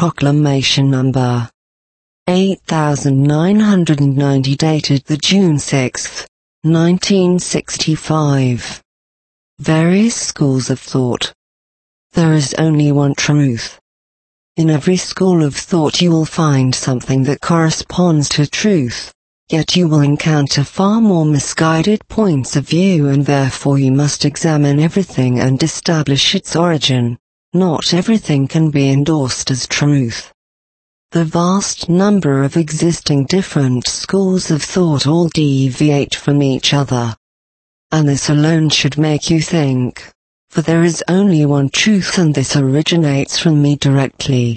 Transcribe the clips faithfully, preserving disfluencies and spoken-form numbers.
Proclamation Number eight thousand nine hundred ninety, dated the June sixth, nineteen sixty-five. Various schools of thought. There is only one truth. In every school of thought you will find something that corresponds to truth, yet you will encounter far more misguided points of view, and therefore you must examine everything and establish its origin. Not everything can be endorsed as truth. The vast number of existing different schools of thought all deviate from each other. And this alone should make you think, for there is only one truth, and this originates from me directly.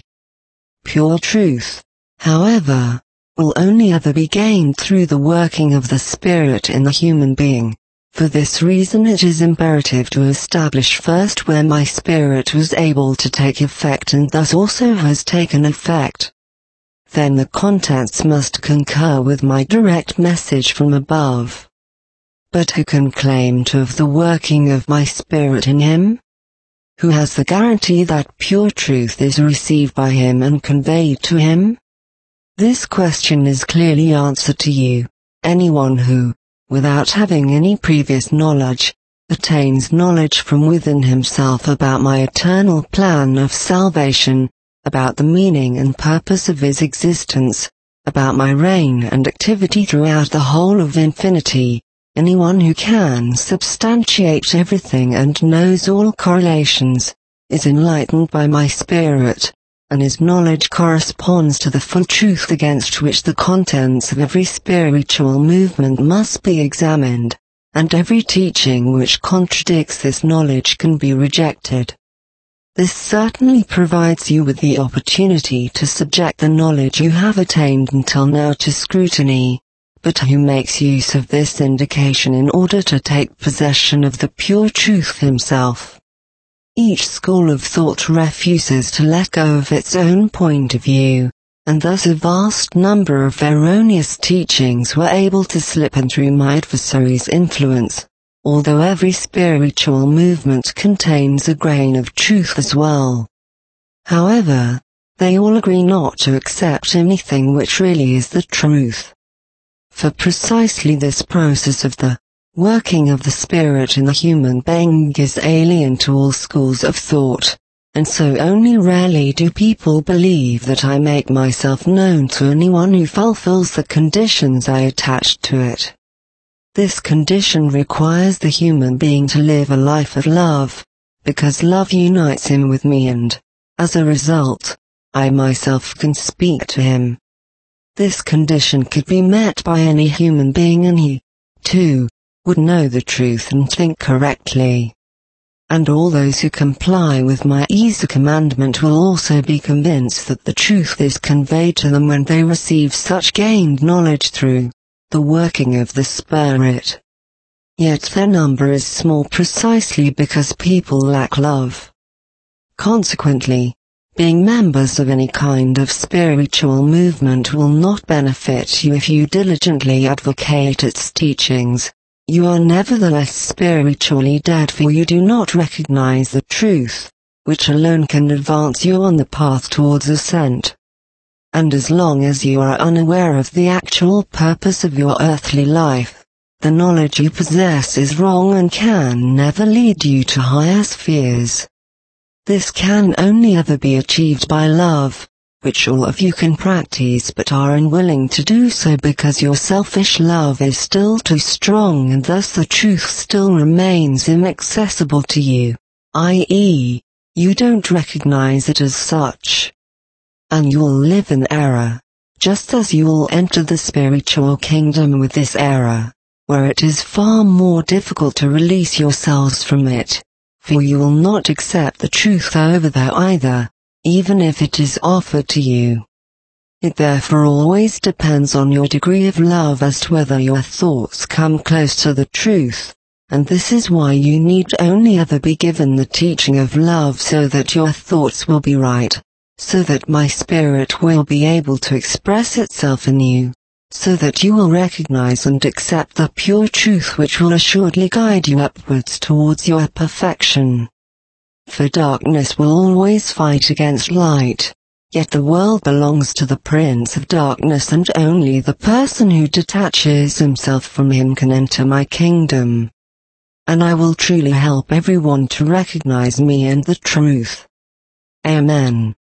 Pure truth, however, will only ever be gained through the working of the Spirit in the human being. For this reason it is imperative to establish first where my Spirit was able to take effect and thus also has taken effect. Then the contents must concur with my direct message from above. But who can claim to have the working of my Spirit in him? Who has the guarantee that pure truth is received by him and conveyed to him? This question is clearly answered to you. Anyone who, without having any previous knowledge, attains knowledge from within himself about my eternal plan of salvation, about the meaning and purpose of his existence, about my reign and activity throughout the whole of infinity, anyone who can substantiate everything and knows all correlations, is enlightened by my Spirit, and his knowledge corresponds to the full truth against which the contents of every spiritual movement must be examined, and every teaching which contradicts this knowledge can be rejected. This certainly provides you with the opportunity to subject the knowledge you have attained until now to scrutiny, but who makes use of this indication in order to take possession of the pure truth himself? Each school of thought refuses to let go of its own point of view, and thus a vast number of erroneous teachings were able to slip in through my adversary's influence, although every spiritual movement contains a grain of truth as well. However, they all agree not to accept anything which really is the truth. For precisely this process of the working of the Spirit in the human being is alien to all schools of thought, and so only rarely do people believe that I make myself known to anyone who fulfills the conditions I attach to it. This condition requires the human being to live a life of love, because love unites him with me, and, as a result, I myself can speak to him. This condition could be met by any human being, and he, too, would know the truth and think correctly. And all those who comply with my easy commandment will also be convinced that the truth is conveyed to them when they receive such gained knowledge through the working of the Spirit. Yet their number is small precisely because people lack love. Consequently, being members of any kind of spiritual movement will not benefit you if you diligently advocate its teachings. You are nevertheless spiritually dead, for you do not recognize the truth, which alone can advance you on the path towards ascent. And as long as you are unaware of the actual purpose of your earthly life, the knowledge you possess is wrong and can never lead you to higher spheres. This can only ever be achieved by love, which all of you can practice but are unwilling to do so because your selfish love is still too strong, and thus the truth still remains inaccessible to you, that is, you don't recognize it as such. And you will live in error, just as you will enter the spiritual kingdom with this error, where it is far more difficult to release yourselves from it, for you will not accept the truth over there either, even if it is offered to you. It therefore always depends on your degree of love as to whether your thoughts come close to the truth, and this is why you need only ever be given the teaching of love so that your thoughts will be right, so that my Spirit will be able to express itself in you, so that you will recognize and accept the pure truth which will assuredly guide you upwards towards your perfection. For darkness will always fight against light, Yet the world belongs to the Prince of Darkness, and only the person who detaches himself from him can enter my kingdom. And I will truly help everyone to recognize me and the truth. Amen.